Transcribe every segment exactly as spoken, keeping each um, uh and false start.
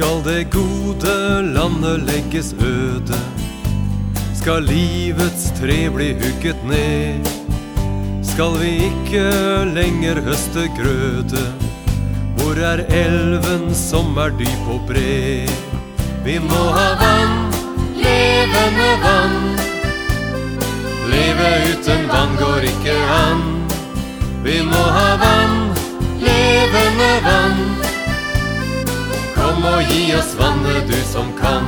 Skal det gode landet legges øde, skal livets tre bli hugget ned, skal vi ikke lenger høste grøde, hvor er elven som er dyp og bred? Vi må ha vann, levende vann, leve uten vann går ikke an. Vi må ha vann, levende vann, kom og gi oss vannet du som kan.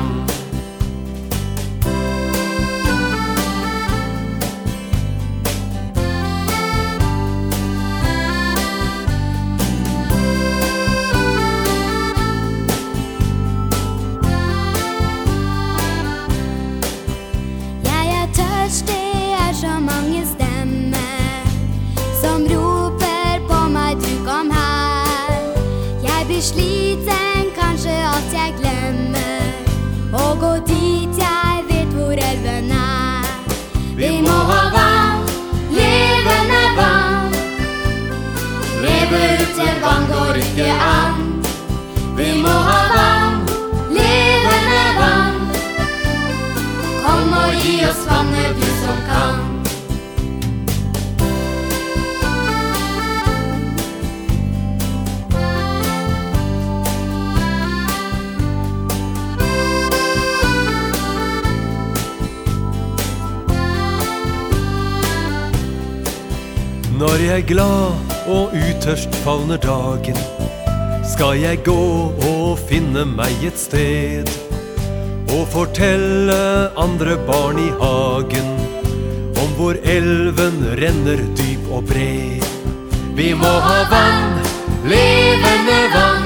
Det er så mange stemmer som roper på meg, du kom her. Jeg blir sliten, kanskje at jeg glemmer å gå dit jeg vet hvor elven er. Vi må ha vann, levende vann, leve uten vann går ikke an. Vi må ha vann, levende vann, kom og gi oss vannet du som kan. Når jeg er glad og utørst favner dagen, skal jeg gå og finne meg et sted og fortelle andre barn i hagen om hvor elven renner dyp og bred. Vi må ha vann, levende vann,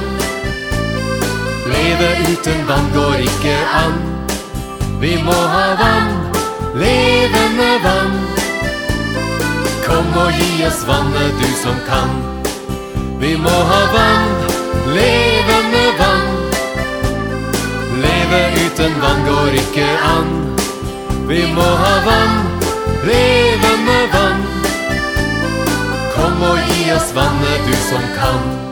leve uten vann går ikke an. Vi må ha vann, levende vann, kom og gi oss vannet du som kan. Vi må ha vann, levende vann, leve uten vann går ikke an. Vi må ha vann, levende vann, kom og gi oss vannet du som kan.